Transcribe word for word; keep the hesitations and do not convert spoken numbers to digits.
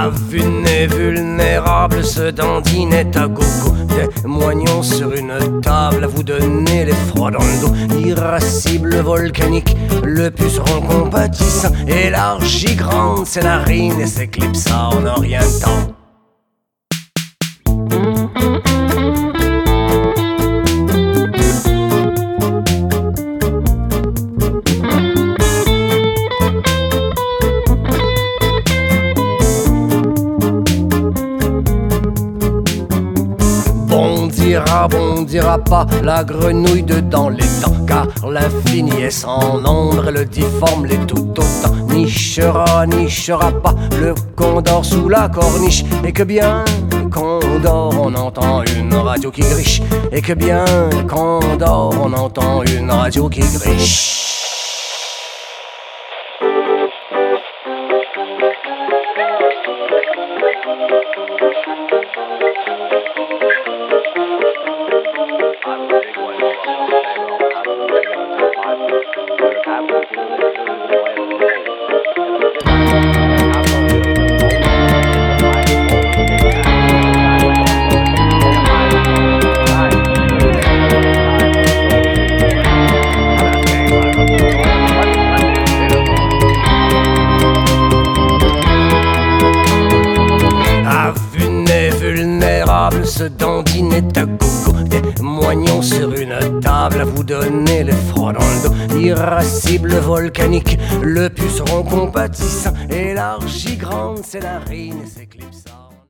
À vue de nez vulnérable, se dandinait à gogo. Des moignons sur une table à vous donner les froids dans le dos. Irascible volcanique, le puceron compatissant, élargi grande ses narines et s'éclipsa en un rien de temps. Bondira, bondira pas la grenouille dedans les dents, car l'infini est sans nombre et le difforme l'est tout autant. Nichera, nichera pas le condor sous la corniche, et que bien qu'on dort on entend une radio qui griche, et que bien qu'on dort on entend une radio qui griche. Vulnérable, se dandinait à gogo. Des moignons sur une table à vous donner les froids dans le dos. Irascible volcanique, le puceron compatissant, élargi grande ses narines et s'éclipsa.